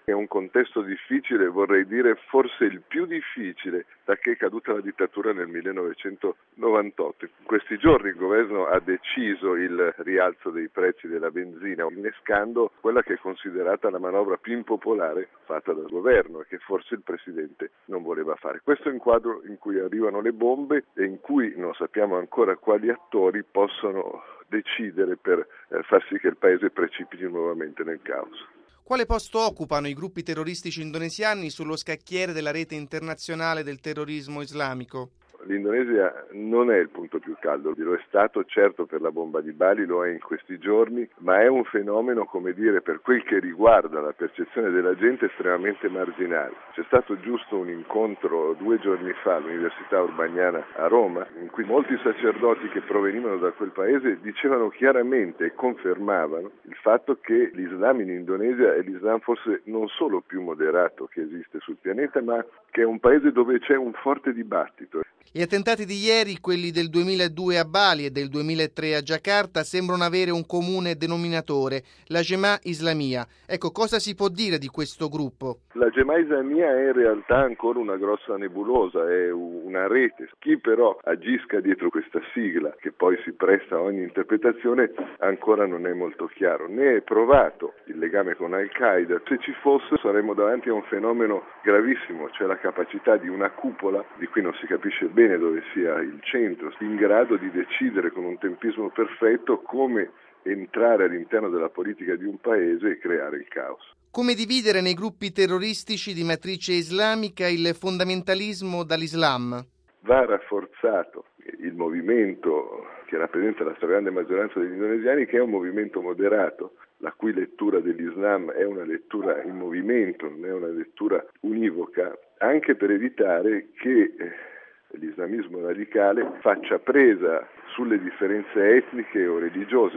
È un contesto difficile, vorrei dire forse il più difficile da che è caduta la dittatura nel 1998. In questi giorni il governo ha deciso il rialzo dei prezzi della benzina, innescando quella che è considerata la manovra più impopolare fatta dal governo e che forse il Presidente non voleva fare. Questo è un quadro in cui arrivano le bombe e in cui non sappiamo ancora quali attori possono decidere per far sì che il Paese precipiti nuovamente nel caos. Quale posto occupano i gruppi terroristici indonesiani sullo scacchiere della rete internazionale del terrorismo islamico? L'Indonesia non è il punto più caldo, lo è stato certo per la bomba di Bali, lo è in questi giorni, ma è un fenomeno, come dire, per quel che riguarda la percezione della gente estremamente marginale. C'è stato giusto un incontro 2 giorni fa all'Università Urbaniana a Roma, in cui molti sacerdoti che provenivano da quel paese dicevano chiaramente e confermavano il fatto che l'Islam in Indonesia è l'Islam forse non solo più moderato che esiste sul pianeta, ma che è un paese dove c'è un forte dibattito. Gli attentati di ieri, quelli del 2002 a Bali e del 2003 a Giacarta, sembrano avere un comune denominatore, la Jemaah Islamiyah. Ecco, cosa si può dire di questo gruppo? La Jemaah Islamiyah è in realtà ancora una grossa nebulosa, è una rete. Chi però agisca dietro questa sigla, che poi si presta a ogni interpretazione, ancora non è molto chiaro. Ne è provato il legame con Al-Qaeda. Se ci fosse saremmo davanti a un fenomeno gravissimo, cioè la capacità di una cupola, di cui non si capisce bene dove sia il centro, in grado di decidere con un tempismo perfetto come entrare all'interno della politica di un paese e creare il caos. Come dividere nei gruppi terroristici di matrice islamica il fondamentalismo dall'Islam? Va rafforzato il movimento che rappresenta la stragrande maggioranza degli indonesiani, che è un movimento moderato, la cui lettura dell'Islam è una lettura in movimento, non è una lettura univoca, anche per evitare che l'islamismo radicale faccia presa sulle differenze etniche o religiose